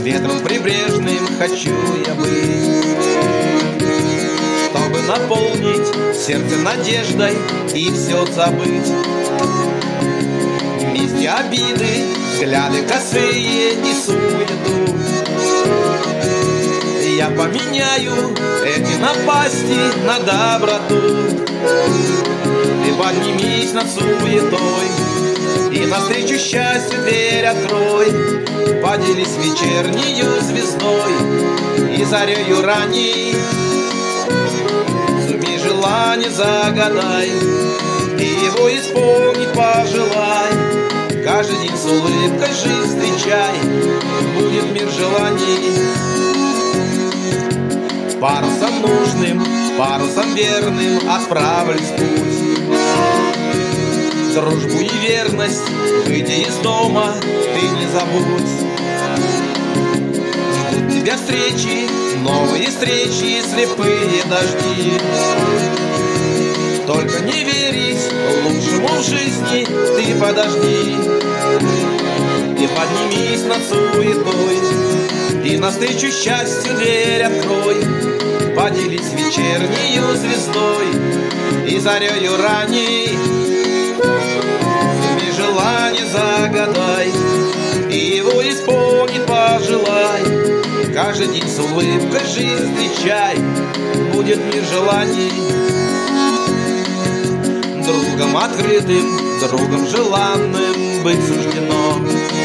ветром прибрежным хочу я быть, чтобы наполнить сердце надеждой и все забыть. Вместе обиды, взгляды косые и суету я поменяю эти напасти на доброту. Ты поднимись над суетой и навстречу счастью дверь открой. Поделись вечернею звездой и зарею ранней. Сумей желание загадай и его исполнить пожелай. Каждый день с улыбкой жизнь встречай, будет мир желаний. Парусом нужным, парусом верным отправлюсь в путь. Дружбу и верность, выйдя из дома, ты не забудь. Ждут тебя встречи, новые встречи, слепые дожди. Только не верить лучшему в жизни, ты подожди. И поднимись над суетой и навстречу счастью дверь открой. Поделись вечернею звездой и зарею ранней. Сумей желание загадай и его исполнить пожелай. Каждый день с улыбкой жизнь встречай, будет мир желаний. Другом открытым, другом желанным быть суждено,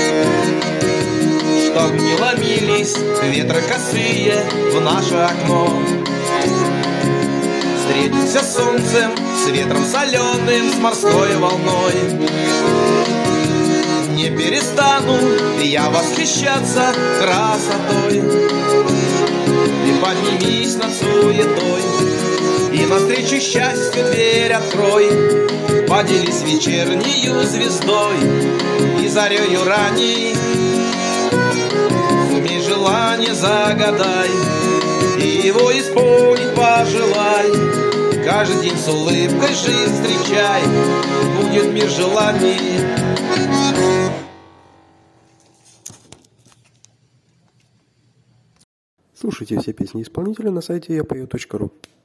чтоб не ломились ветры косые в наше окно. Встретимся с солнцем, с ветром соленым, с морской волной. Не перестану я восхищаться красотой. Ты поднимись над суетой и навстречу счастью дверь открой. Поделись вечернею звездой и зарею ранней. Сумей желание загадай и его исполнить пожелай. Каждый день с улыбкой жизнь встречай, будет мир желаний. Слушайте все песни исполнителя на сайте yapою.ru.